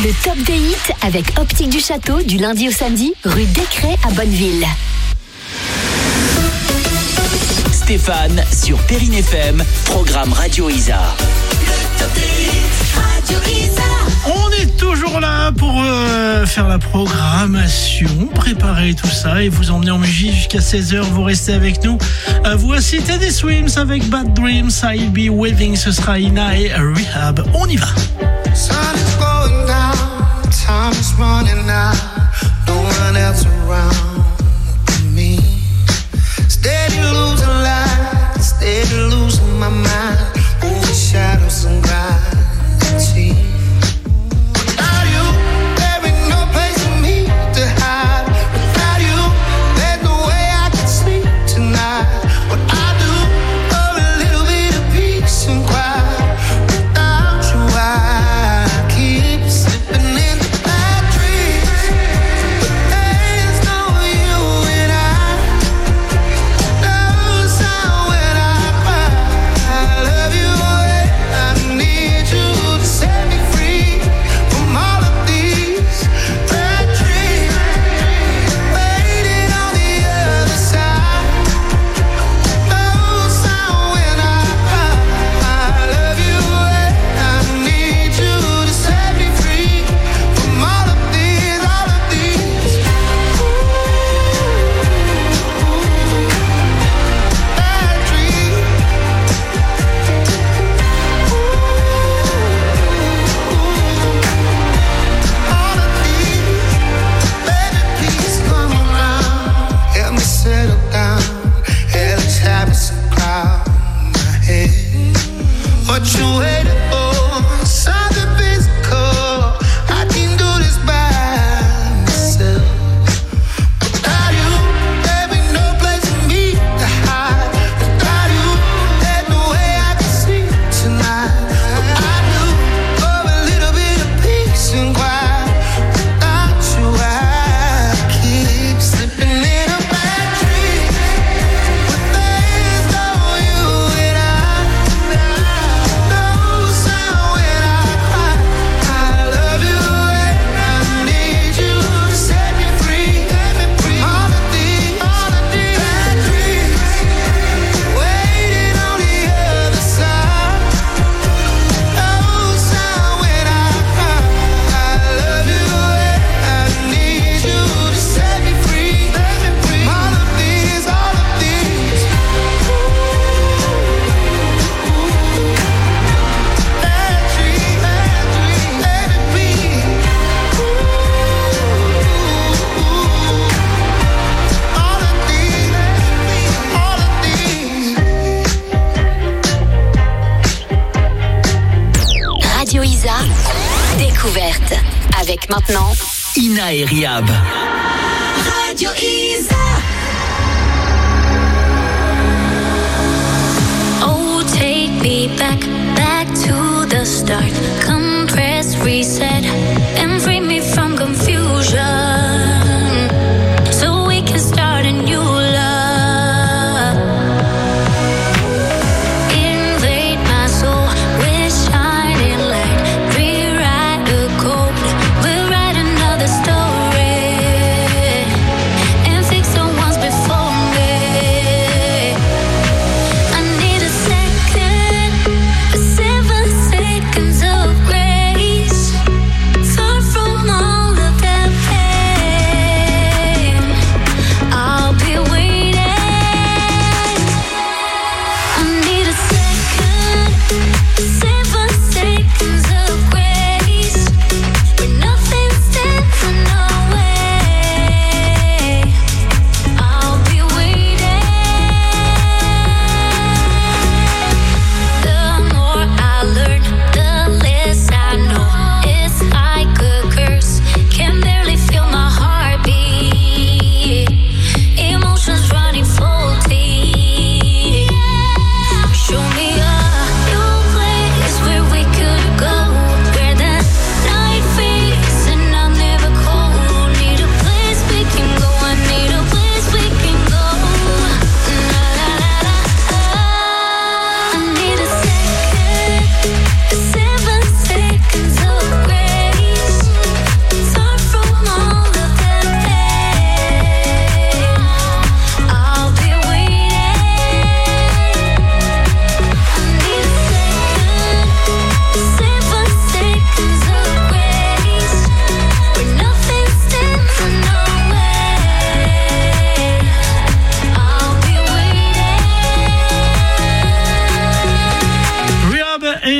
Le top des hits avec Optique du Château du lundi au samedi, rue Descrets à Bonneville. Stéphane sur Perrine FM, programme Radio Isa. Le top des hits, Radio Isa. On est toujours là pour faire la programmation, préparer tout ça et vous emmener en musique jusqu'à 16h. Vous restez avec nous. Voici Teddy Swims avec Bad Dreams, I'll Be Waiting. Ce sera Ina et Rehab. On y va. Sun is going down, time is running out, no one else around me. Steady losing light, steady losing my mind, over shadows and gravity. Without you, there ain't no place for me to hide. Without you, there's no way I can sleep tonight. What I do for a little bit of peace and quiet. Without you, I keep slipping into bad dreams. But there's no you and I. Knows how when I cry, I love you and I need you to set me free from all of these bad dreams. Waiting on the other side. Knows how when I cry, I love you and I need you to set me free from all of these bad dreams. All of these, baby, please come around. Help me settle down. Hellish habits crowd my head. What you waiting for? Something physical. I can do this by myself. Without you, there ain't no place for me to hide. Without you, there's no way I can sleep tonight. What I do for a little bit of peace and quiet. Without you, I keep slipping into bad dreams. But there's no you and I. Knows how when I cry, I love you and I need you to set me free. All of these bad dreams, waiting on the other side. Knows how when I cry, I love you and I need you to set me free. All of these bad dreams, let it be. All of these. Radio Isa, découverte. Avec maintenant Ina et Rehab. Radio Isa. Oh, take me back, back to the start. Come press reset and free me from confusion. So we can start a new love. Invade my soul with shining light. Rewrite the code, we'll write another story. And fix the ones before me. I need a second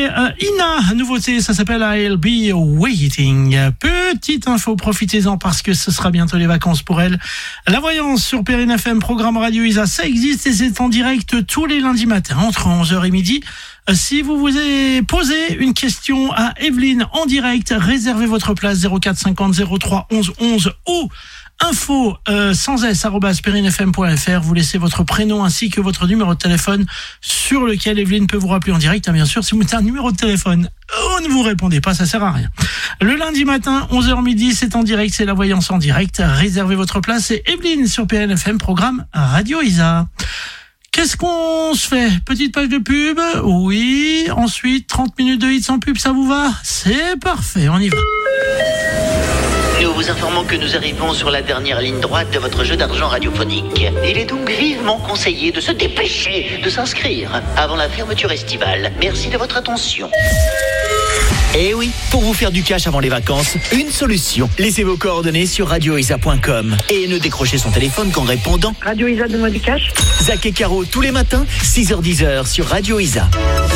Ina, nouveauté, ça s'appelle I'll Be Waiting. Petite info, profitez-en parce que ce sera bientôt les vacances pour elle. La voyance sur Perrine FM, programme Radio Isa, ça existe et c'est en direct tous les lundis matins entre 11h et midi. Si vous vous avez posé une question à Evelyne en direct, réservez votre place 04 50 03 11 11 ou info sans s @perinefm.fr. Vous laissez votre prénom ainsi que votre numéro de téléphone sur lequel Evelyne peut vous rappeler en direct. Bien sûr, si vous mettez un numéro de téléphone, ne vous répondez pas, ça sert à rien. Le lundi matin, 11h midi, c'est en direct, c'est la voyance en direct. Réservez votre place, c'est Evelyne sur PNFM, programme Radio Isa. Qu'est-ce qu'on se fait? Petite page de pub? Oui. Ensuite, 30 minutes de hit sans pub, ça vous va? C'est parfait, on y va. Nous vous informons que nous arrivons sur la dernière ligne droite de votre jeu d'argent radiophonique. Il est donc vivement conseillé de se dépêcher de s'inscrire avant la fermeture estivale. Merci de votre attention. Eh oui, pour vous faire du cash avant les vacances, une solution. Laissez vos coordonnées sur radioisa.com et ne décrochez son téléphone qu'en répondant. Radio Isa, donne-moi du cash. Zach et Caro tous les matins, 6h-10h sur Radio Isa.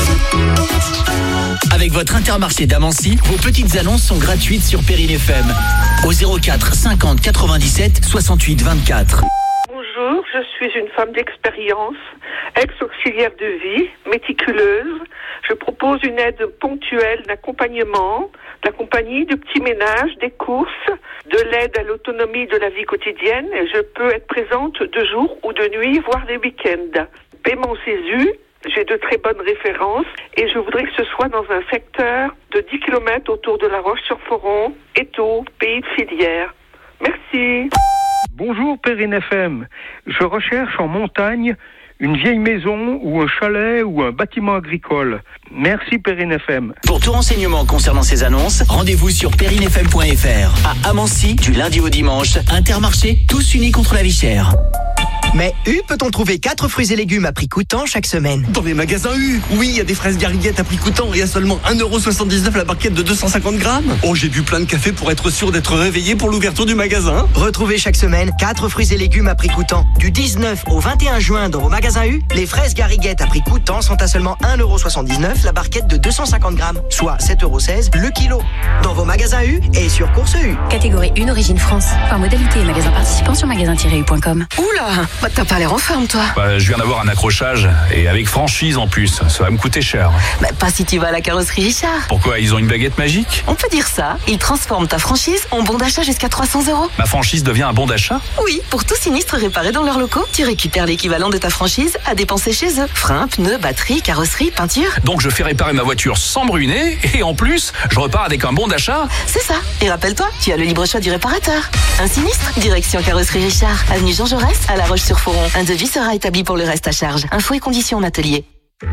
Avec votre Intermarché d'Amancy, vos petites annonces sont gratuites sur Perrine FM. Au 04 50 97 68 24. Bonjour, je suis une femme d'expérience, ex-auxiliaire de vie, méticuleuse. Je propose une aide ponctuelle d'accompagnement, de la compagnie, de petits ménages, des courses, de l'aide à l'autonomie de la vie quotidienne. Et je peux être présente de jour ou de nuit, voire les week-ends. Paiement CESU, j'ai de très bonnes références et je voudrais que ce soit dans un secteur de 10 km autour de La Roche-sur-Foron, Étaux, pays de filière. Merci. Bonjour Perrine FM, je recherche en montagne une vieille maison ou un chalet ou un bâtiment agricole. Merci Perrine FM. Pour tout renseignement concernant ces annonces, rendez-vous sur perinefm.fr. À Amancy, du lundi au dimanche, Intermarché, tous unis contre la vie chère. Mais U, peut-on trouver 4 fruits et légumes à prix coûtant chaque semaine? Dans les magasins U, oui, il y a des fraises gariguettes à prix coûtant et à seulement 1,79€ la barquette de 250 grammes. Oh, j'ai bu plein de café pour être sûr d'être réveillé pour l'ouverture du magasin. Retrouvez chaque semaine 4 fruits et légumes à prix coûtant. Du 19 au 21 juin dans vos magasins U, les fraises gariguettes à prix coûtant sont à seulement 1,79€ la barquette de 250 grammes, soit 7,16€ le kilo. Dans vos magasins U et sur Course U. Catégorie 1 Origine France. Par modalité et magasin participant sur magasin-u.com. Oula, t'as pas l'air en forme, toi. Je viens d'avoir un accrochage et avec franchise en plus. Ça va me coûter cher. Pas si tu vas à la carrosserie Richard. Pourquoi? Ils ont une baguette magique? On peut dire ça. Ils transforment ta franchise en bon d'achat jusqu'à 300€. Ma franchise devient un bon d'achat? Oui, pour tout sinistre réparé dans leurs locaux, tu récupères l'équivalent de ta franchise à dépenser chez eux. Freins, pneus, batterie, carrosserie, peinture. Donc je fais réparer ma voiture sans bruiner et en plus, je repars avec un bon d'achat? C'est ça. Et rappelle-toi, tu as le libre choix du réparateur. Un sinistre? Direction carrosserie Richard. Avenue Jean Jaurès, à La Roche-sur-Foron. Un devis sera établi pour le reste à charge. Infos et conditions en atelier.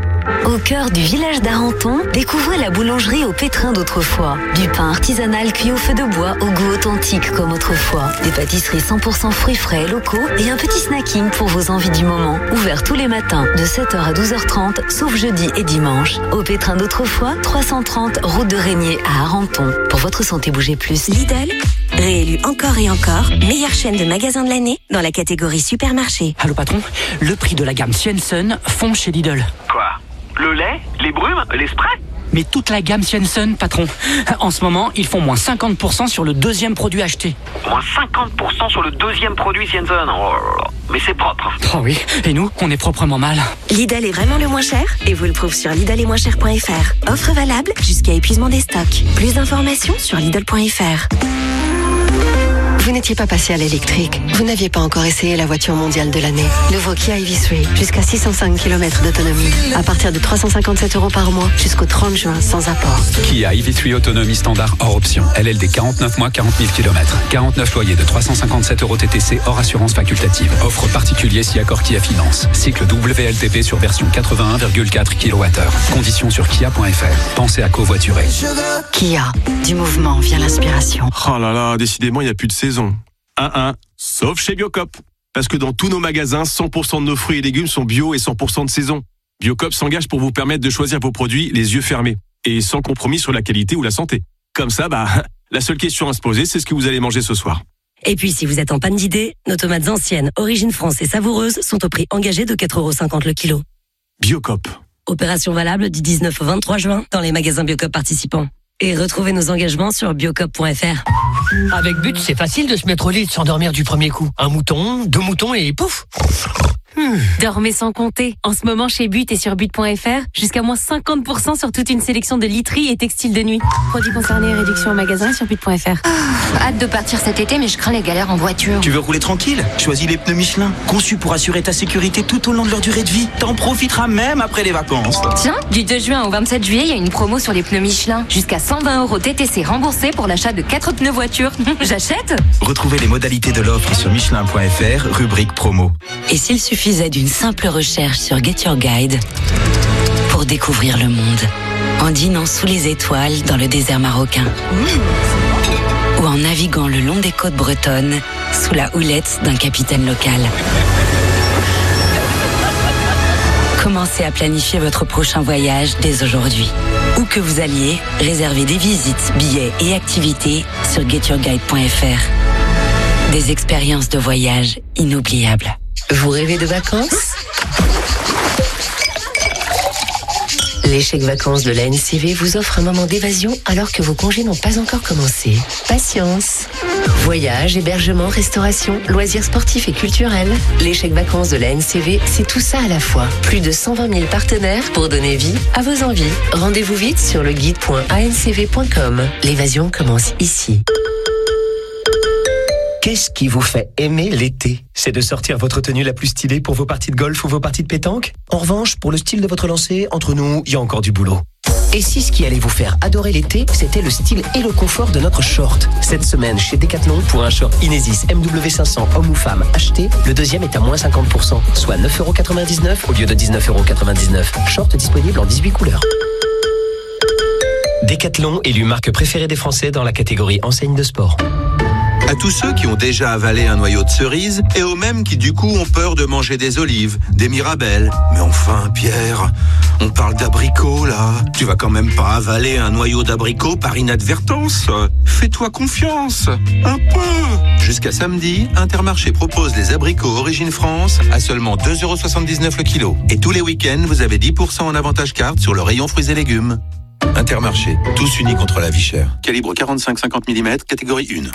Au cœur du village d'Arenton, découvrez la boulangerie au pétrin d'autrefois. Du pain artisanal cuit au feu de bois au goût authentique comme autrefois. Des pâtisseries 100% fruits frais et locaux et un petit snacking pour vos envies du moment. Ouvert tous les matins de 7h à 12h30, sauf jeudi et dimanche. Au pétrin d'autrefois, 330 route de Régnier à Arenton. Pour votre santé, bougez plus. Lidl, réélu encore et encore, meilleure chaîne de magasins de l'année dans la catégorie supermarché. Allô patron, le prix de la gamme Swenson fond chez Lidl. Quoi? Le lait? Les brumes? Les sprays? Mais toute la gamme Swenson, patron. En ce moment, ils font moins 50% sur le deuxième produit acheté. Moins 50% sur le deuxième produit Swenson? Oh, mais c'est propre. Oh oui, et nous, on est proprement mal. Lidl est vraiment le moins cher et vous le prouve sur lidletmoincher.fr. Offre valable jusqu'à épuisement des stocks. Plus d'informations sur lidl.fr. Vous n'étiez pas passé à l'électrique. Vous n'aviez pas encore essayé la voiture mondiale de l'année. Nouveau Kia EV3, jusqu'à 605 km d'autonomie. À partir de 357€ par mois, jusqu'au 30 juin, sans apport. Kia EV3 autonomie standard hors option. LLD 49 mois, 40 000 km. 49 loyers de 357€ TTC hors assurance facultative. Offre particulier si accord Kia Finance. Cycle WLTP sur version 81,4 kWh. Conditions sur kia.fr. Pensez à covoiturer. Kia, du mouvement vient l'inspiration. Oh là là, décidément, il n'y a plus de saison. Sauf chez Biocop. Parce que dans tous nos magasins, 100% de nos fruits et légumes sont bio et 100% de saison. Biocop s'engage pour vous permettre de choisir vos produits les yeux fermés. Et sans compromis sur la qualité ou la santé. Comme ça, la seule question à se poser, c'est ce que vous allez manger ce soir. Et puis, si vous êtes en panne d'idées, nos tomates anciennes, Origine France et savoureuses sont au prix engagé de 4,50€ le kilo. Biocop. Opération valable du 19 au 23 juin dans les magasins Biocop participants. Et retrouvez nos engagements sur biocop.fr. Avec But, c'est facile de se mettre au lit et de s'endormir du premier coup. 1 mouton, 2 moutons et pouf. Dormez sans compter. En ce moment, chez But et sur but.fr, jusqu'à moins 50% sur toute une sélection de literie et textiles de nuit. Produits concernés et réduction en magasin sur but.fr. Hâte de partir cet été, mais je crains les galères en voiture. Tu veux rouler tranquille? Choisis les pneus Michelin, conçus pour assurer ta sécurité tout au long de leur durée de vie. T'en profiteras même après les vacances. Tiens, du 2 juin au 27 juillet, il y a une promo sur les pneus Michelin. Jusqu'à 120 € TTC remboursés pour l'achat de 4 pneus voiture. J'achète? Retrouvez les modalités de l'offre sur michelin.fr, rubrique promo. Et s'il suffisait d'une simple recherche sur Get Your Guide pour découvrir le monde, en dînant sous les étoiles dans le désert marocain, ou en naviguant le long des côtes bretonnes sous la houlette d'un capitaine local. Commencez à planifier votre prochain voyage dès aujourd'hui. Où que vous alliez, réservez des visites, billets et activités sur getyourguide.fr. Des expériences de voyage inoubliables. Vous rêvez de vacances? Les chèques vacances de la NCV vous offrent un moment d'évasion alors que vos congés n'ont pas encore commencé. Patience. Voyages, hébergement, restauration, loisirs sportifs et culturels. Les chèques vacances de la NCV, c'est tout ça à la fois. Plus de 120 000 partenaires pour donner vie à vos envies. Rendez-vous vite sur le guide.ancv.com. L'évasion commence ici. Qu'est-ce qui vous fait aimer l'été? C'est de sortir votre tenue la plus stylée pour vos parties de golf ou vos parties de pétanque? En revanche, pour le style de votre lancer, entre nous, il y a encore du boulot. Et si ce qui allait vous faire adorer l'été, c'était le style et le confort de notre short? Cette semaine, chez Decathlon, pour un short Inesis MW500 homme ou femme acheté, le deuxième est à moins 50%, soit 9,99 € au lieu de 19,99 €. Short disponible en 18 couleurs. Decathlon, élu marque préférée des Français dans la catégorie enseigne de sport. À tous ceux qui ont déjà avalé un noyau de cerise et aux mêmes qui du coup ont peur de manger des olives, des mirabelles. Mais enfin, Pierre, on parle d'abricots là. Tu vas quand même pas avaler un noyau d'abricot par inadvertance. Fais-toi confiance, un peu. Jusqu'à samedi, Intermarché propose les abricots Origine France à seulement 2,79 € le kilo. Et tous les week-ends, vous avez 10% en avantage carte sur le rayon fruits et légumes. Intermarché, tous unis contre la vie chère. Calibre 45-50 mm, catégorie 1.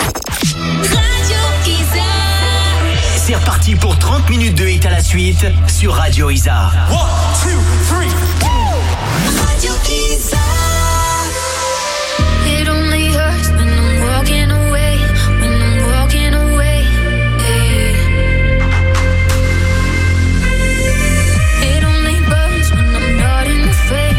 C'est reparti pour 30 minutes de hit à la suite sur Radio Isa. 1, 2, 3, Radio Isa. It only hurts when I'm walking away, when I'm walking away. It only burns when I'm not in the fame.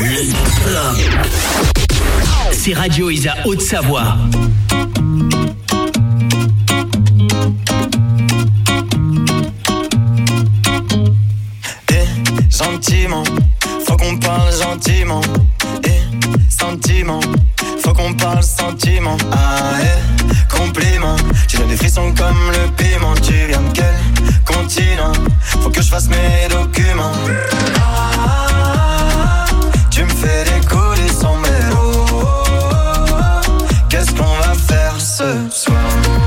C'est Radio Isa Haute-Savoie. Gentiment, faut qu'on parle gentiment. Sentiment, faut qu'on parle sentiment. Compliment, tu donnes des frissons comme le piment. Tu viens de quel continent? Faut que je fasse mes documents. Tu me fais décoller son mélo. Qu'est-ce qu'on va faire ce soir?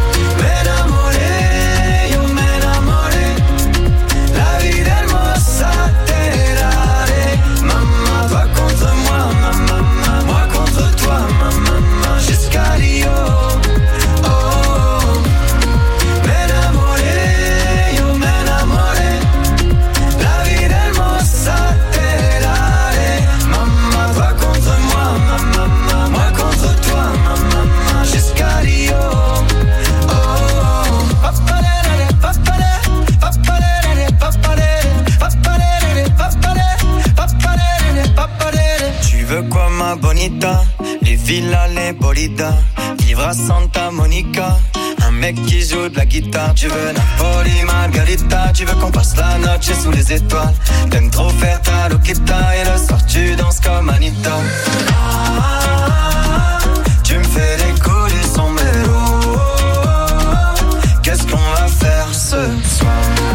Les villas, les bolidas, vivre à Santa Monica. Un mec qui joue de la guitare. Tu veux Napoli, Margarita. Tu veux qu'on passe la noche sous les étoiles. T'aimes trop faire ta loquita. Et le soir tu danses comme Anita. Tu me fais décoller son mélo. Qu'est-ce qu'on va faire ce soir?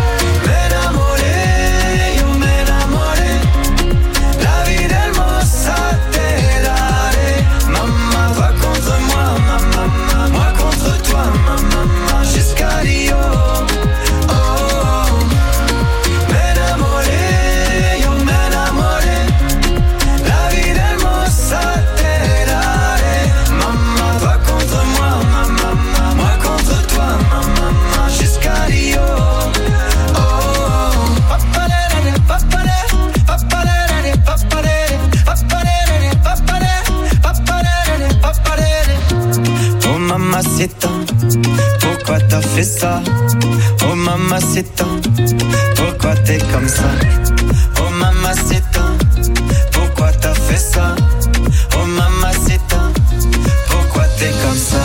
Mamacita, pourquoi t'as fait ça? Oh mamacita, pourquoi t'es comme ça? Oh mamacita, pourquoi t'as fait ça? Oh mamacita, pourquoi t'es comme ça?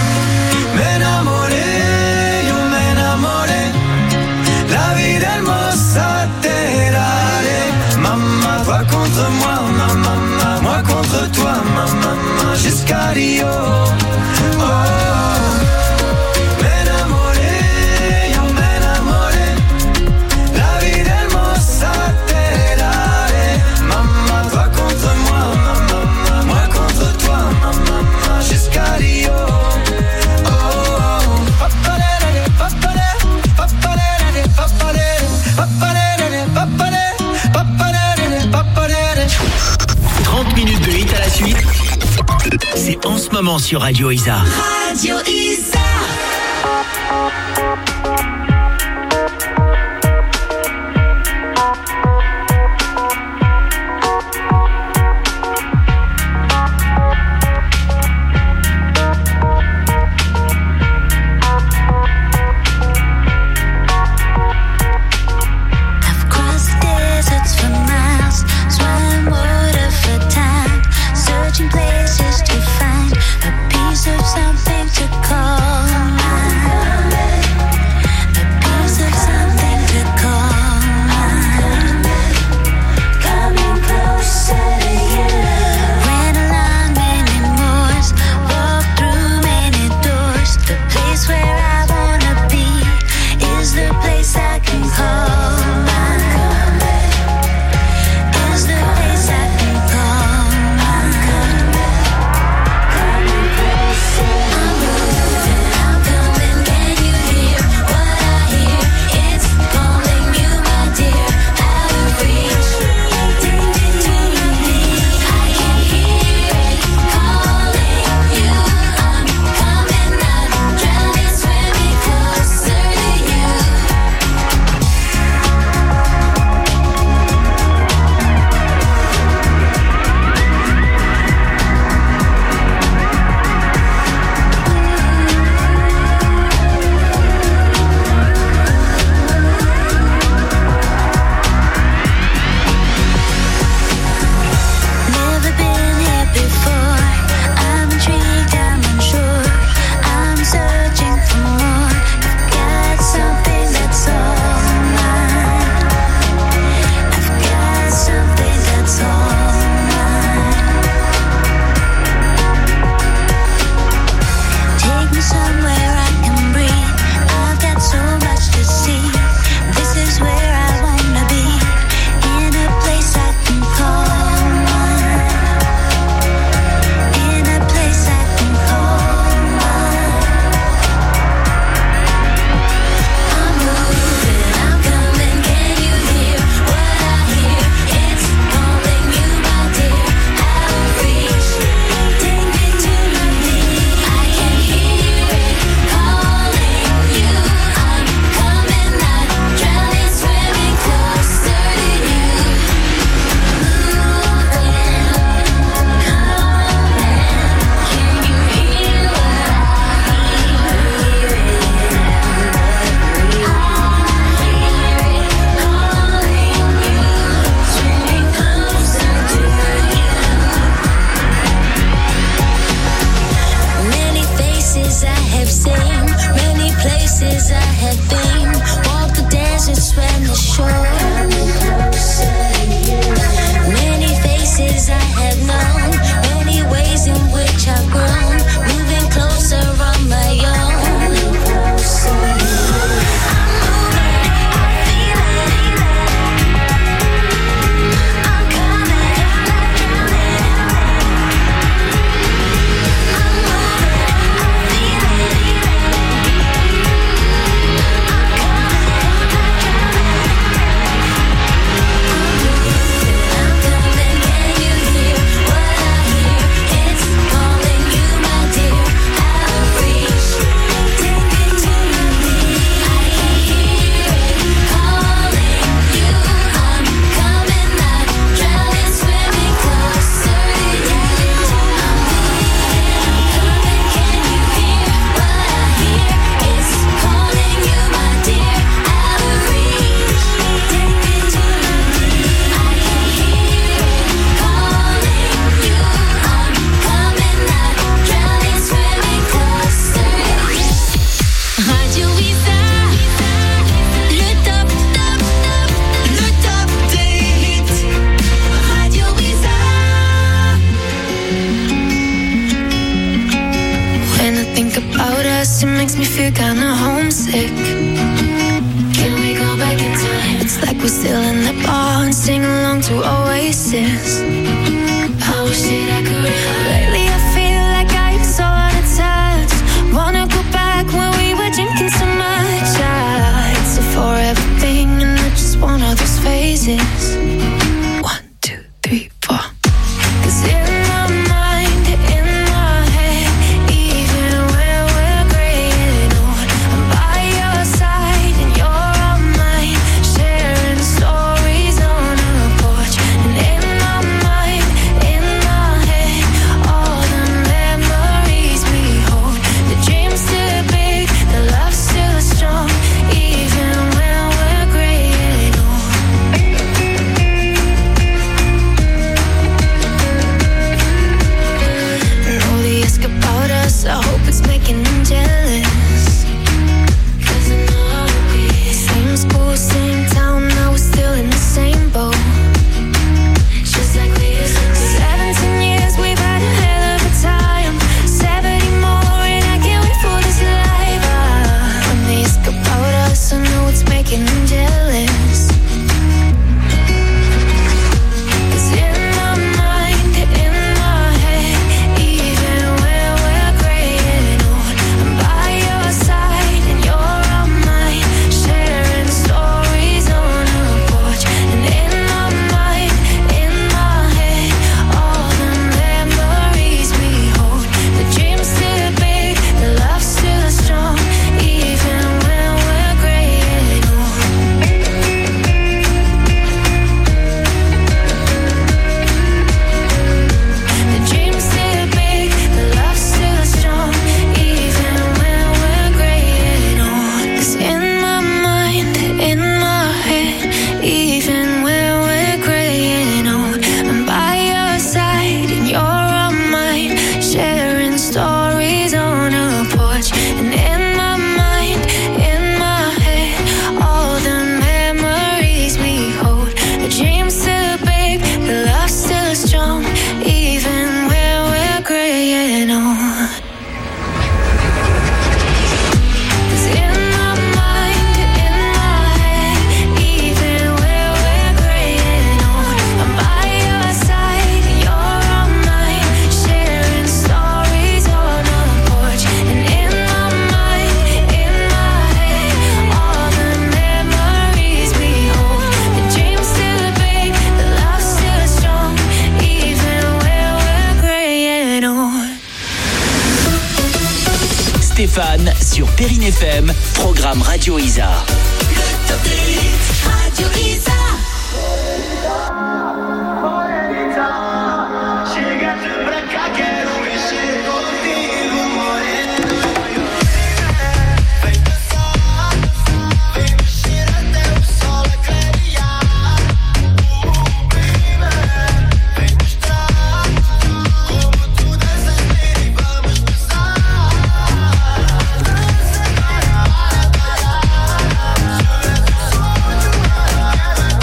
M'enamoré, yo m'enamoré. La vida hermosa te daré. Maman, toi contre moi, maman, moi contre toi, maman, jusqu'à Rio. C'est en ce moment sur Radio Isa. Radio Isa. Places to find a piece of something to call. us, it makes me feel kinda homesick. Can we go back in time? It's like we're still in the bar and sing along to Oasis. I wish that I could. Lately I feel like I'm so out of touch. Wanna go back when we were drinking so much. It's a forever thing and I just want all those phases. 1, 2, 3, 4. 'Cause in my mind, in my head, even when we're graying old, I'm by your side and you're on mine, sharing stories on a porch. And in my mind, in my head, all the memories we hold. The dream's too big, the love's too strong, even when we're graying old. And all the ask about us, I hope it's making them jealous. 'Cause I know how it be. Same school, same town, now we're still in the same boat. Just like we used to be. 17 years, we've had a hell of a time. 70 more and I can't wait for this life. When they ask about us, I know it's making them jealous. 'Cause in my mind, in my head, even when we're graying old, I'm by your side and you're on mine, sharing stories on a porch. And in my mind, in my head, all the memories we hold. The dream's too big, the love's too strong, even when we're graying old. The dream's too big, the love's too strong, even when we're graying old. 'Cause in my mind, in my head, even when we're graying old, I'm by your side and you're on mine, sharing stories on a porch. And in my mind, in my head, all the memories we hold. The dream's too big, the love's too strong, even when we're graying old. 'Cause in my mind, in my head, even when we're graying old, I'm by your side and you're on mine, sharing stories on a porch. And in my mind, in my head, all the memories we hold. The dream's too big, the love's too strong, even when we're graying old. Stéphane sur Perrine FM, programme Radio Isa. Radio Isa. Vamos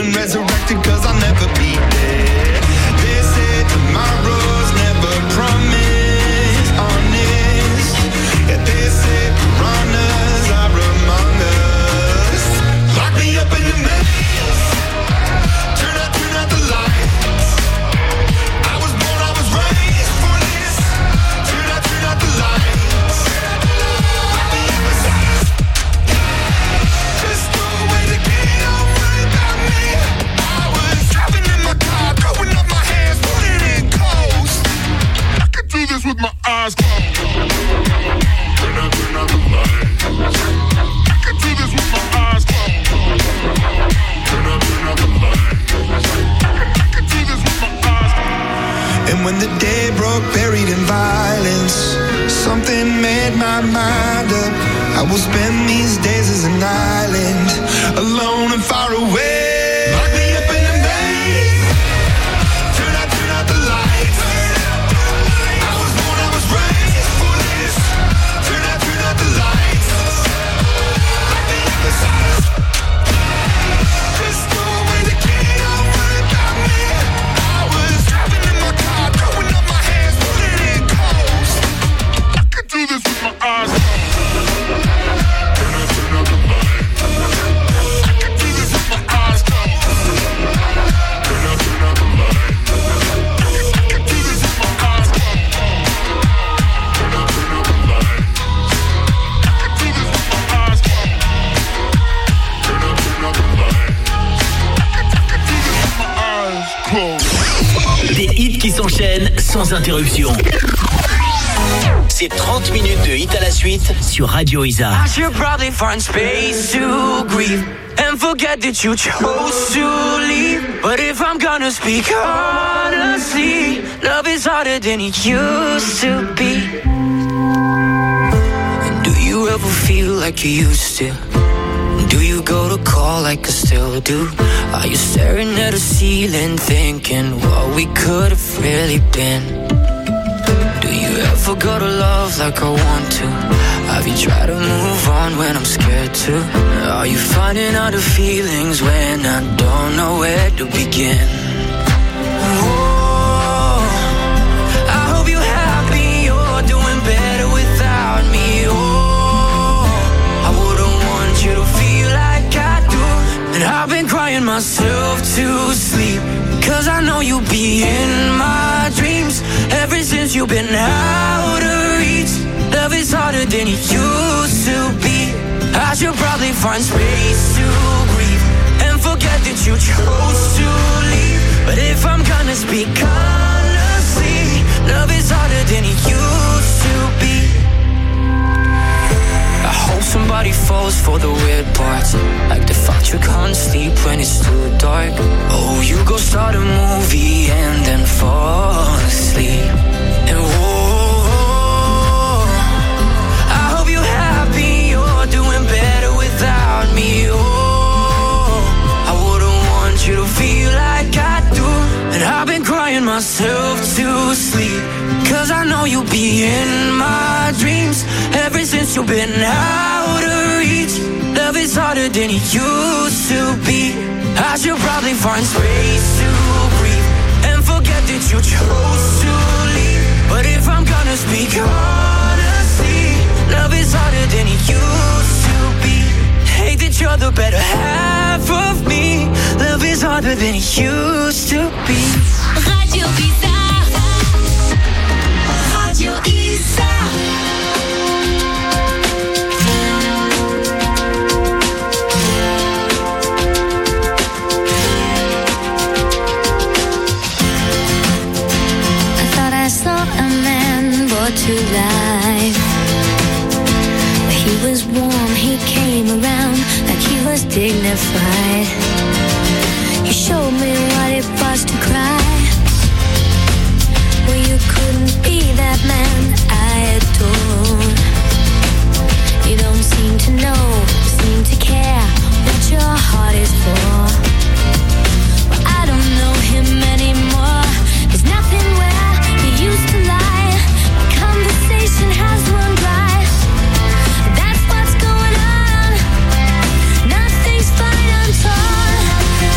and resurrected, cause I'll never be dead. They say tomorrow's never promised, honest. Yeah, they say piranhas are among us. Lock me up in the maze. Turn out the lights. I was born, I was raised for this. Turn out the lights. Lock me up inside. Just throw away the key, don't worry about me. I was driving in my car, throwing up my hands, putting in coast. I could do this with my eyes closed. Turn out the lights. I could do this with my eyes closed. Turn out the lights. I could do this with my eyes closed. And when the day broke, buried in violence, something made my mind up. I will spend these days as an island, alone and far away. Lock me up in a maze. Turn out the lights. I was born, I was raised for this. Turn out the lights. Lock me up inside. Just throw away the key, don't worry about me. I was driving in my car, throwing up my hands, putting in coast. I could do this with my eyes closed. Turn out the lights. I could do this with my eyes closed. Turn out the lights. I could do this with my eyes closed. Turn out the lights. I could do this with my eyes closed. Turn out the lights. I could do this with my eyes closed. Des hits qui s'enchaînent sans interruption. C'est 30 minutes de hits à la suite sur Radio Isa. I should probably find space to grieve and forget that you chose to leave. But if I'm gonna speak honestly, love is harder than it used to be. And do you ever feel like you used to? Do you go to call like I still do? Are you staring at a ceiling thinking what we could have really been? Do you ever go to love like I want to? Have you tried to move on when I'm scared to? Are you finding other feelings when I don't know where to begin? Oh, I hope you're happy, you're doing better without me. Oh, I wouldn't want you to feel like I do. And I've been crying myself to sleep, cause I know you'll be in my dreams. Ever since you've been out of reach, love is harder than it used to be. I should probably find space to breathe and forget that you chose to leave. But if I'm gonna speak honestly, love is harder than it used to be. I hope somebody falls for the weird parts, like the fact you can't sleep when it's too dark. Oh, you go start a movie and then fall asleep. And whoa, I hope you're happy, you're doing better without me. Oh, I wouldn't want you to feel like I do. And I've been crying myself to sleep, cause I know you'll be in my dreams. Ever since you've been out of reach, love is harder than it used to be. I should probably find space to breathe and forget that you chose to leave. But if I'm gonna speak honestly, love is harder than it used to be. Hate that you're the better half of me. Love is harder than it used to be. Radio Isa. Radio Isa. To life, he was warm, he came around like he was dignified. He showed me what it was to cry. Well, you couldn't be that man I adore. You don't seem to know, seem to care what your heart is for. Well, I don't know him anymore. There's nothing where he used to lie. Conversation has run dry. That's what's going on. Nothing's fine, I'm torn.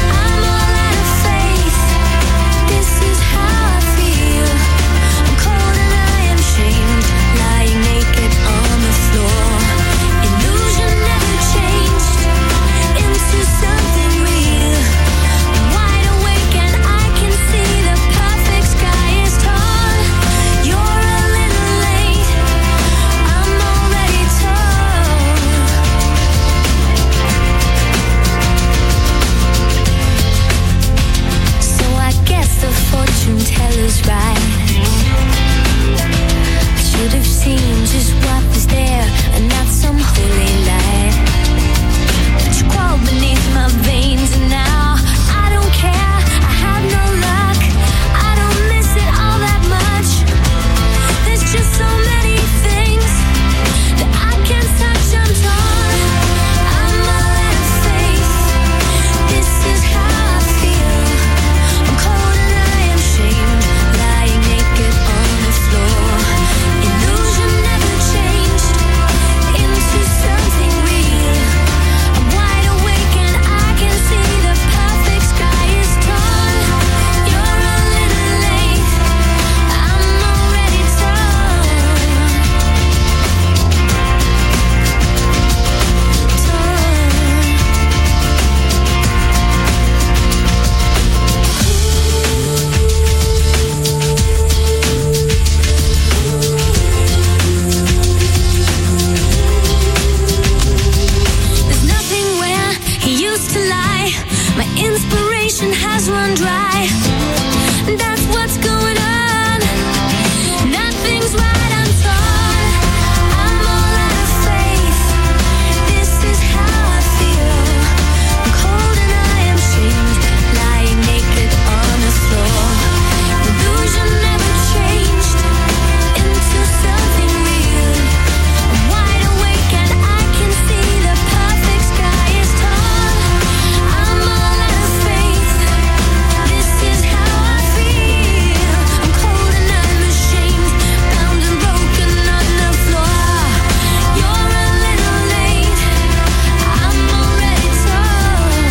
motivation has run dry. That's what's going on. Nothing's right, I'm torn. I'm all out of faith. This is how I feel. I'm cold and I am shamed, lying naked on the floor. Illusion never changed into something real. I'm wide awake and I can see the perfect sky is torn. I'm all out of faith. This is how I feel. I'm cold and I'm ashamed, bound and broken on the floor. You're a little late. I'm already torn.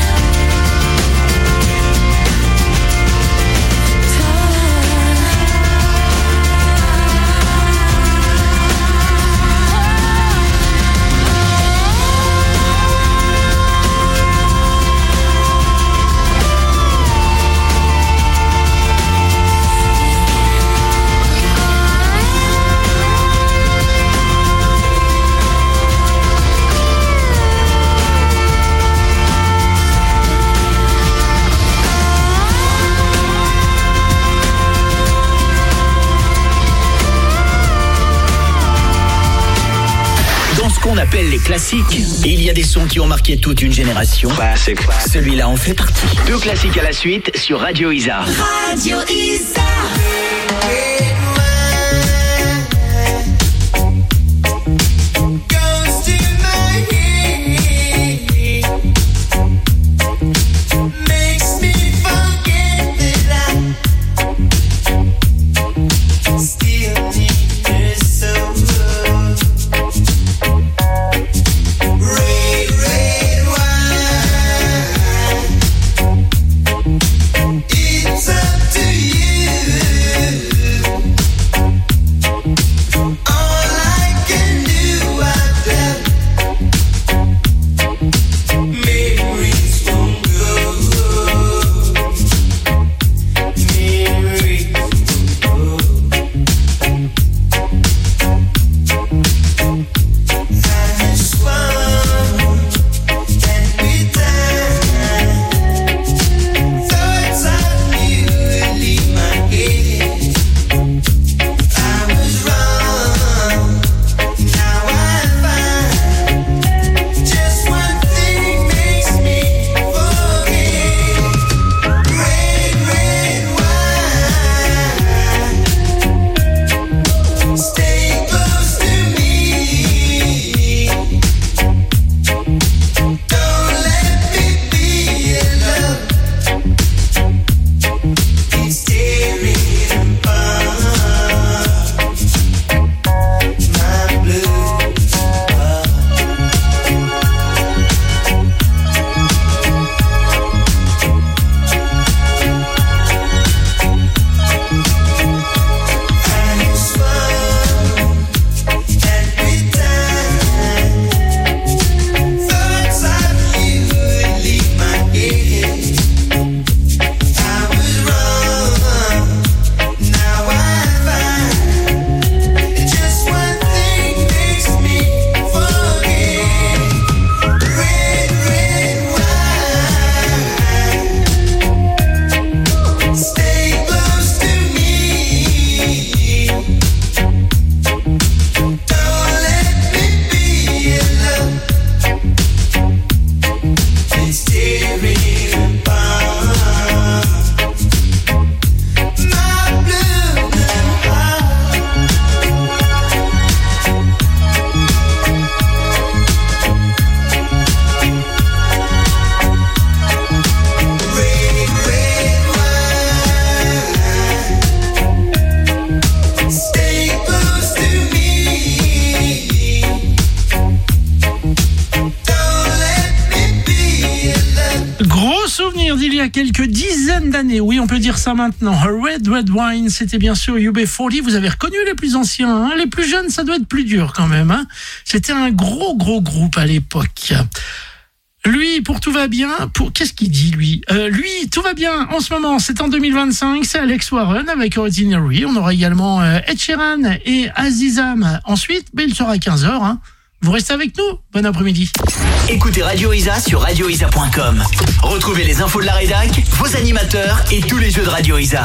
Dans ce qu'on appelle les classiques, il y a des sons qui ont marqué toute une génération. Celui-là en fait partie. 2 classiques à la suite sur Radio Isa. Radio Isa. It's up to you. d'il y a quelques dizaines d'années. Oui, on peut dire ça maintenant. Red Wine, c'était bien sûr UB40. Vous avez reconnu les plus anciens, hein. Les plus jeunes, ça doit être plus dur quand même, hein. C'était un gros groupe à l'époque. Lui, pour tout va bien, qu'est-ce qu'il dit lui, tout va bien en ce moment, c'est en 2025, c'est Alex Warren avec Ordinary. On aura également Ed Sheeran et Azizam ensuite, mais il sera 15h, hein. Vous restez avec nous. Bon après-midi. Écoutez Radio Isa sur radioisa.com. Retrouvez les infos de la rédac, vos animateurs et tous les jeux de Radio Isa.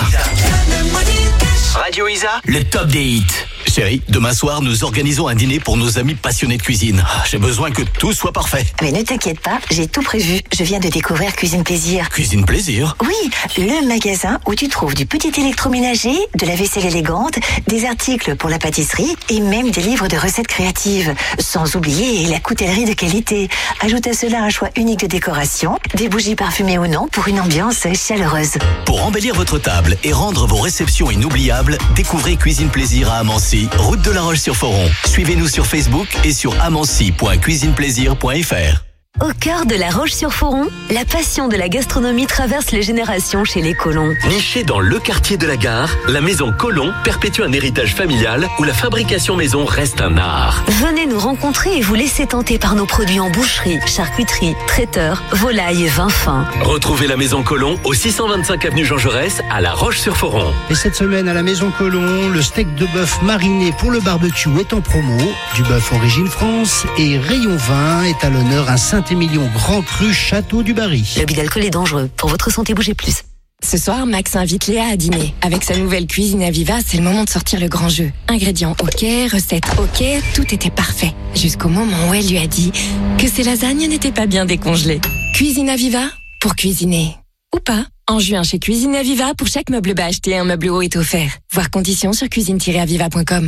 Radio Isa, le top des hits. Chérie, demain soir, nous organisons un dîner pour nos amis passionnés de cuisine. J'ai besoin que tout soit parfait. Mais ne t'inquiète pas, j'ai tout prévu. Je viens de découvrir Cuisine Plaisir. Cuisine Plaisir? Oui, le magasin où tu trouves du petit électroménager, de la vaisselle élégante, des articles pour la pâtisserie et même des livres de recettes créatives. Sans oublier la coutellerie de qualité. Ajoute à cela un choix unique de décoration, des bougies parfumées ou non pour une ambiance chaleureuse. Pour embellir votre table et rendre vos réceptions inoubliables, découvrez Cuisine Plaisir à Amancy, route de la Roche-sur-Foron. Suivez-nous sur Facebook et sur amancy.cuisineplaisir.fr. Au cœur de la Roche-sur-Foron, la passion de la gastronomie traverse les générations chez les Colons. Nichée dans le quartier de la gare, la maison Colomb perpétue un héritage familial où la fabrication maison reste un art. Venez nous rencontrer et vous laisser tenter par nos produits en boucherie, charcuterie, traiteur, volaille et vin fin. Retrouvez la maison Colomb au 625 avenue Jean Jaurès à La Roche-sur-Foron. Et cette semaine à la maison Colomb, le steak de bœuf mariné pour le barbecue est en promo. Du bœuf Origine France et Rayon Vin est à l'honneur un Saint-Émilion Grand Cru Château du Barry. L'abus d'alcool est dangereux. Pour votre santé, bougez plus. Ce soir, Max invite Léa à dîner. Avec sa nouvelle cuisine Aviva, c'est le moment de sortir le grand jeu. Ingrédients ok, recettes ok, tout était parfait. Jusqu'au moment où elle lui a dit que ses lasagnes n'étaient pas bien décongelées. Cuisine Aviva, pour cuisiner. Ou pas. En juin, chez Cuisine Aviva, pour chaque meuble bas acheté, un meuble haut est offert. Voir conditions sur cuisine-aviva.com.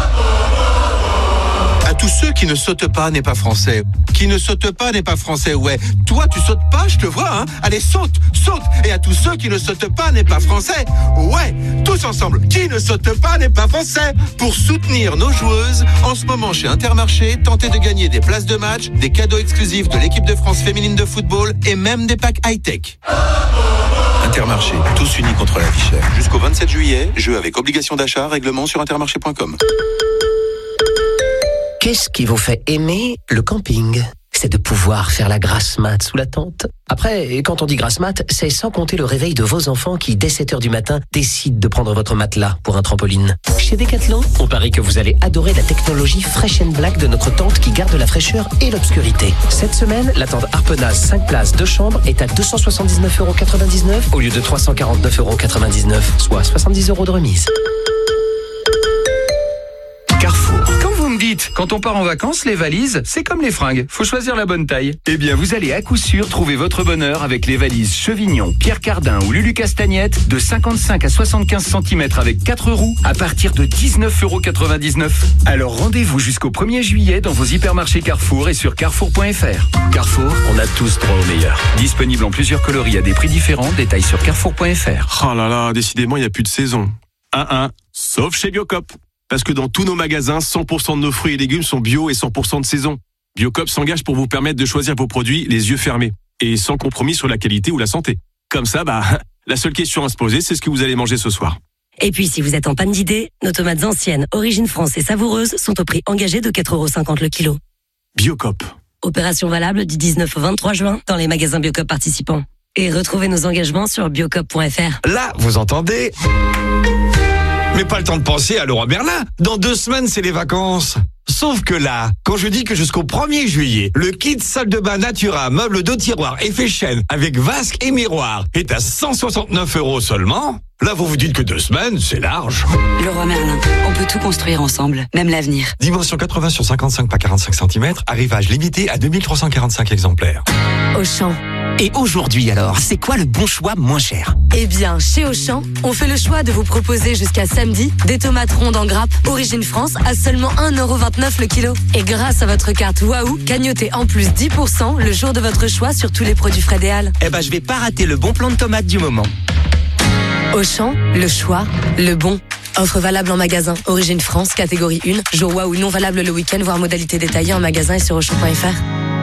À tous ceux qui ne sautent pas n'est pas français. Qui ne saute pas n'est pas français, ouais. Toi, tu sautes pas, je te vois, hein. Allez, saute, saute. Et à tous ceux qui ne sautent pas n'est pas français. Ouais, tous ensemble. Qui ne saute pas n'est pas français. Pour soutenir nos joueuses, en ce moment chez Intermarché, tentez de gagner des places de match, des cadeaux exclusifs de l'équipe de France féminine de football et même des packs high-tech. Intermarché, tous unis contre la vie chère. Jusqu'au 27 juillet, jeu avec obligation d'achat, règlement sur intermarché.com. Qu'est-ce qui vous fait aimer le camping ? C'est de pouvoir faire la grasse mat sous la tente. Après, quand on dit grasse mat, c'est sans compter le réveil de vos enfants qui, dès 7h du matin, décident de prendre votre matelas pour un trampoline. Chez Decathlon, on parie que vous allez adorer la technologie Fresh and Black de notre tente qui garde la fraîcheur et l'obscurité. Cette semaine, la tente Harpenaz 5 places 2 chambres est à 279,99€ au lieu de 349,99€, soit 70€ de remise. Carrefour. Quand vous me dites, quand on part en vacances, les valises, c'est comme les fringues, faut choisir la bonne taille. Eh bien, vous allez à coup sûr trouver votre bonheur avec les valises Chevignon, Pierre Cardin ou Lulu Castagnette de 55 à 75 cm avec 4 roues à partir de 19,99€. Alors rendez-vous jusqu'au 1er juillet dans vos hypermarchés Carrefour et sur carrefour.fr. Carrefour, on a tous droit au meilleur. Disponible en plusieurs coloris à des prix différents, détails sur carrefour.fr. Oh là là, décidément, il n'y a plus de saison. Sauf chez Biocop. Parce que dans tous nos magasins, 100% de nos fruits et légumes sont bio et 100% de saison. Biocop s'engage pour vous permettre de choisir vos produits les yeux fermés et sans compromis sur la qualité ou la santé. Comme ça, la seule question à se poser, c'est ce que vous allez manger ce soir. Et puis, si vous êtes en panne d'idées, nos tomates anciennes, Origine France et savoureuses sont au prix engagé de 4,50€ le kilo. Biocop. Opération valable du 19 au 23 juin dans les magasins Biocop participants. Et retrouvez nos engagements sur biocop.fr. Là, vous entendez ? Mais pas le temps de penser à Leroy Merlin. Dans 2 semaines, c'est les vacances. Sauf que là, quand je dis que jusqu'au 1er juillet, le kit salle de bain Natura, meuble de tiroir effet chêne avec vasque et miroir est à 169€ seulement, là vous vous dites que 2 semaines, c'est large. Leroy Merlin, on peut tout construire ensemble, même l'avenir. Dimension 80 sur 55 par 45 cm, arrivage limité à 2345 exemplaires. Auchan. Et aujourd'hui alors, c'est quoi le bon choix moins cher ? Eh bien, chez Auchan, on fait le choix de vous proposer jusqu'à samedi des tomates rondes en grappe Origine France à seulement 1,29€ le kilo. Et grâce à votre carte Waouh, cagnotez en plus 10% le jour de votre choix sur tous les produits Frédéal. Eh ben, je vais pas rater le bon plan de tomates du moment. Auchan, le choix, le bon. Offre valable en magasin. Origine France, catégorie 1. Jour Waouh non valable le week-end, voire modalité détaillée en magasin et sur Auchan.fr.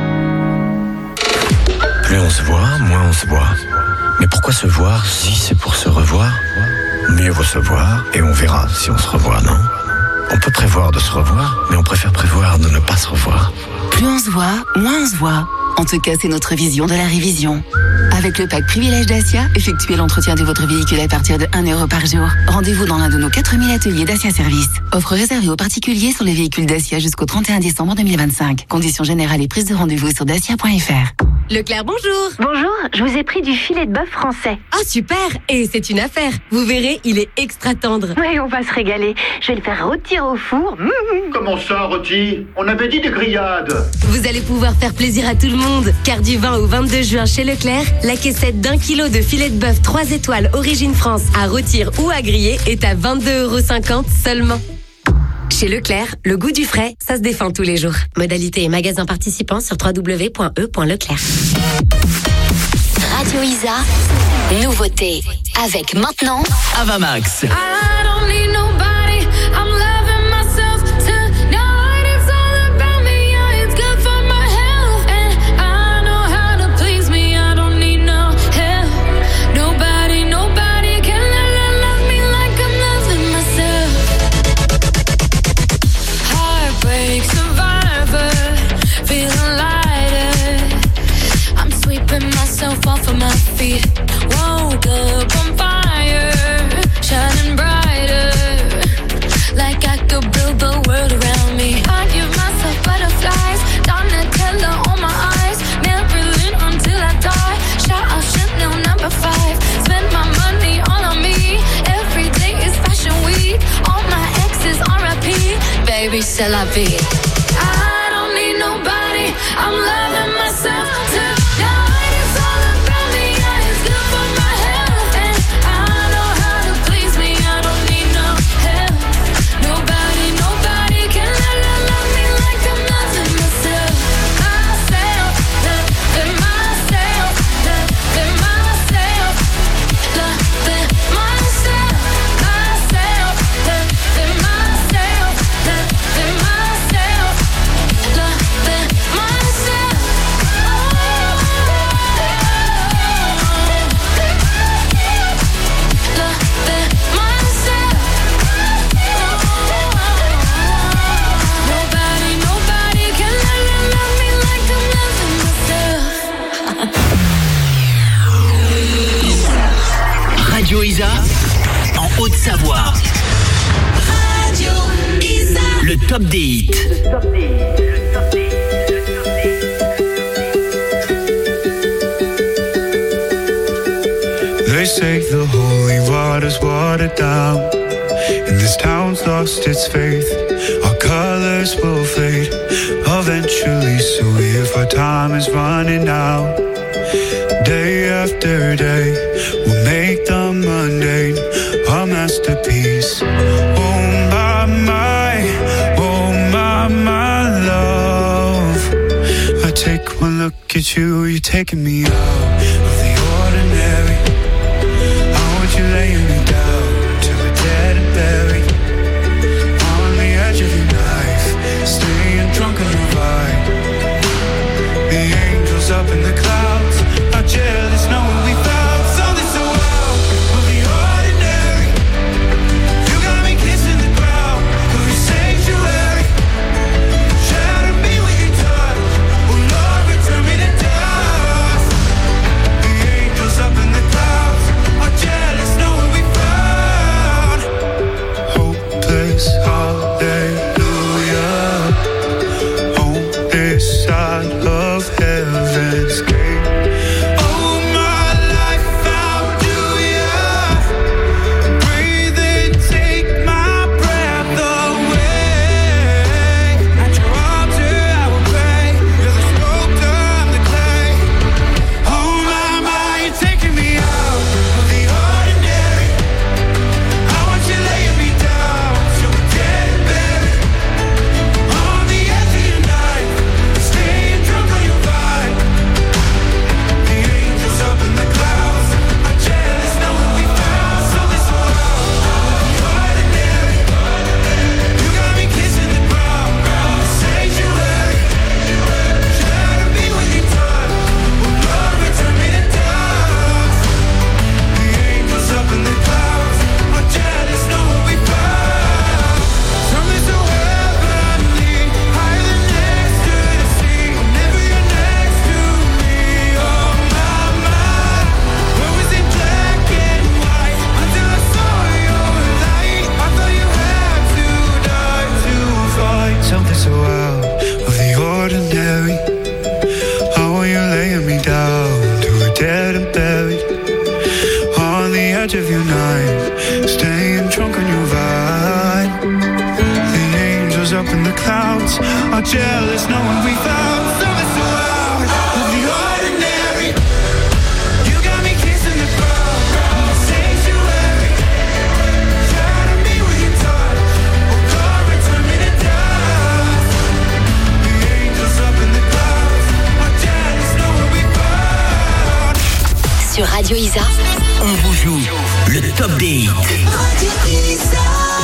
Plus on se voit, moins on se voit. Mais pourquoi se voir si c'est pour se revoir ? Mieux vaut se voir et on verra si on se revoit, non ? On peut prévoir de se revoir, mais on préfère prévoir de ne pas se revoir. Plus on se voit, moins on se voit. En tout cas, c'est notre vision de la révision. Avec le pack Privilège Dacia, effectuez l'entretien de votre véhicule à partir de 1 € par jour. Rendez-vous dans l'un de nos 4000 ateliers Dacia Service. Offre réservée aux particuliers sur les véhicules Dacia jusqu'au 31 décembre 2025. Conditions générales et prise de rendez-vous sur dacia.fr. Leclerc, bonjour. Bonjour, je vous ai pris du filet de bœuf français. Ah, super. Et c'est une affaire. Vous verrez, il est extra tendre. Oui, on va se régaler. Je vais le faire rôtir au four. Comment ça, rôti? On avait dit des grillades. Vous allez pouvoir faire plaisir à tout le monde. Car du 20 au 22 juin chez Leclerc, la caissette d'1 kilo de filet de bœuf 3 étoiles Origine France à rôtir ou à griller est à 22,50 € seulement. Chez Leclerc, le goût du frais, ça se défend tous les jours. Modalité et magasins participants sur www.e.leclerc. Radio Isa, nouveauté. Avec maintenant Avamax. Off of my feet, woke up on fire, shining brighter, like I could build the world around me. I give myself butterflies, Donatella on my eyes, Marilyn until I die. Shout out Chanel number 5, spend my money all on me. Every day is fashion week, all my exes R.I.P. Baby, c'est la vie. I don't need nobody, I'm loving myself tonight. Radio Isa, en Haute-Savoie. Radio Isa. Le top des hits. They say the holy water's watered down, and this town's lost its faith. Our colors will fade eventually, so if our time is running out, day after day, we'll make the mundane a masterpiece. Oh my love, I take one look at you, you're taking me out of the ordinary. I want you laying me down till we're dead and buried, on the edge of your knife, staying drunk on the vibe. The angels up in the clouds are jealous knowing we found something so wild of the ordinary. You got me kissing the ground of your sanctuary. Shatter me with your touch, oh Lord, return me to dust. The touch of your knife, staying drunk on your vibe. The angels up in the clouds are jealous knowing we found something so out of the ordinary. You got me kissing the ground, sanctuary. Shatter me with your touch, oh God, return me to dust. The angels up in the clouds are jealous knowing we found. Sur Radio Isa, On vous joue le top des hits. Radio Isa.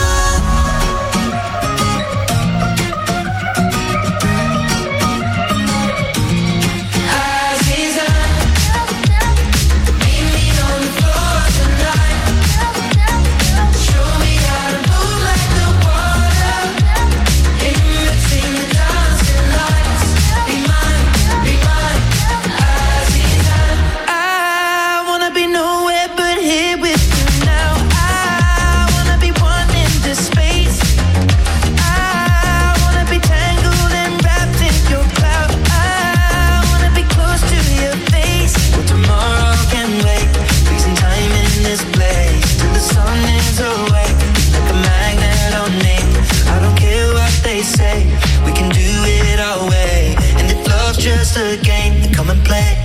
Just a game, come and play.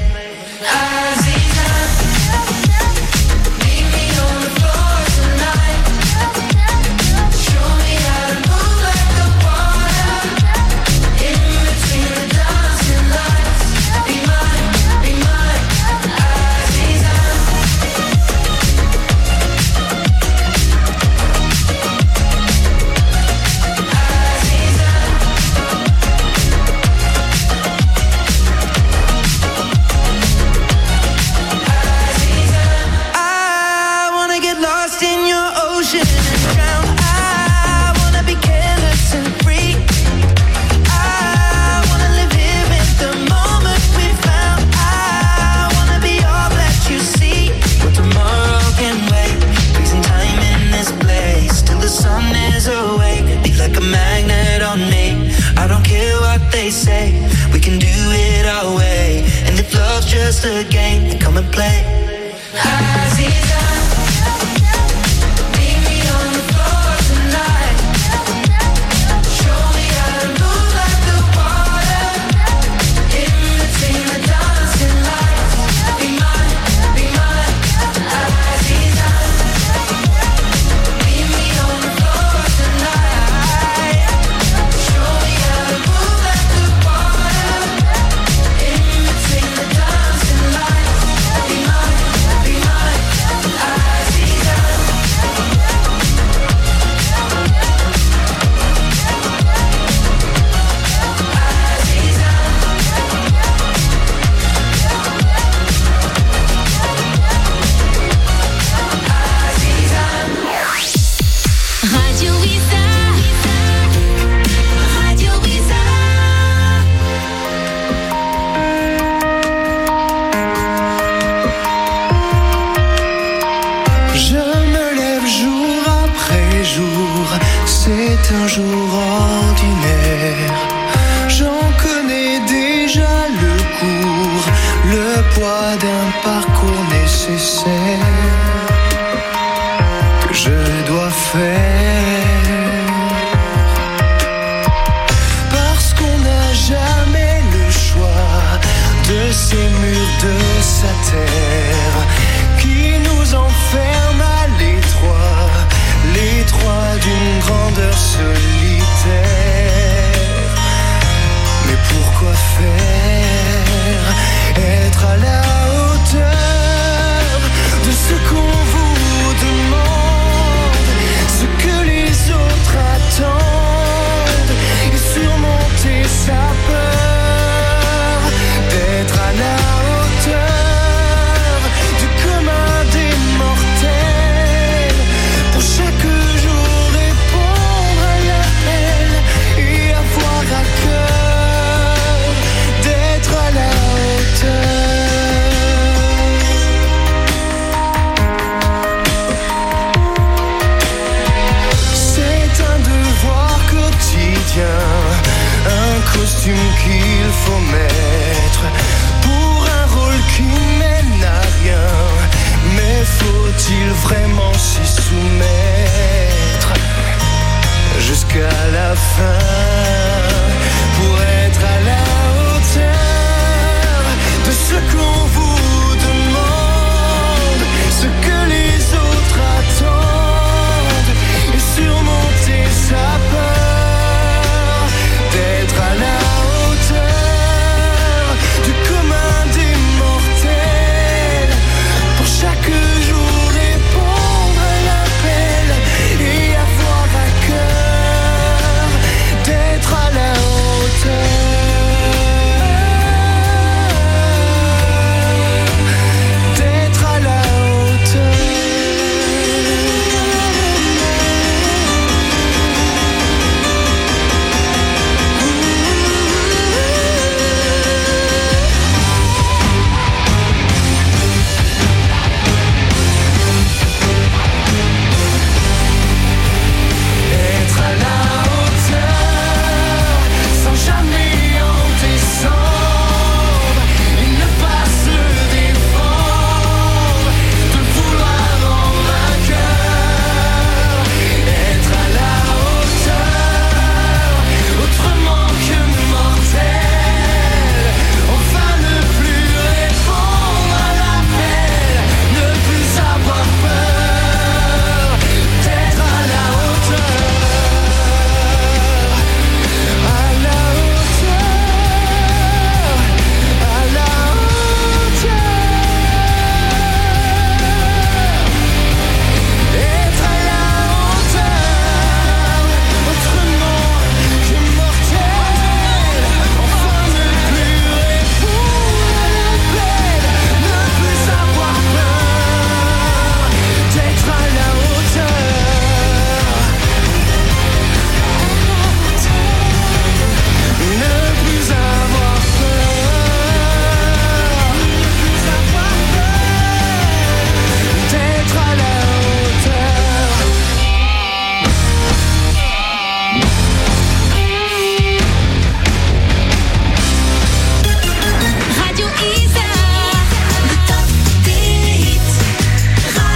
Just a game, come and play. faut-il vraiment s'y soumettre jusqu'à la fin?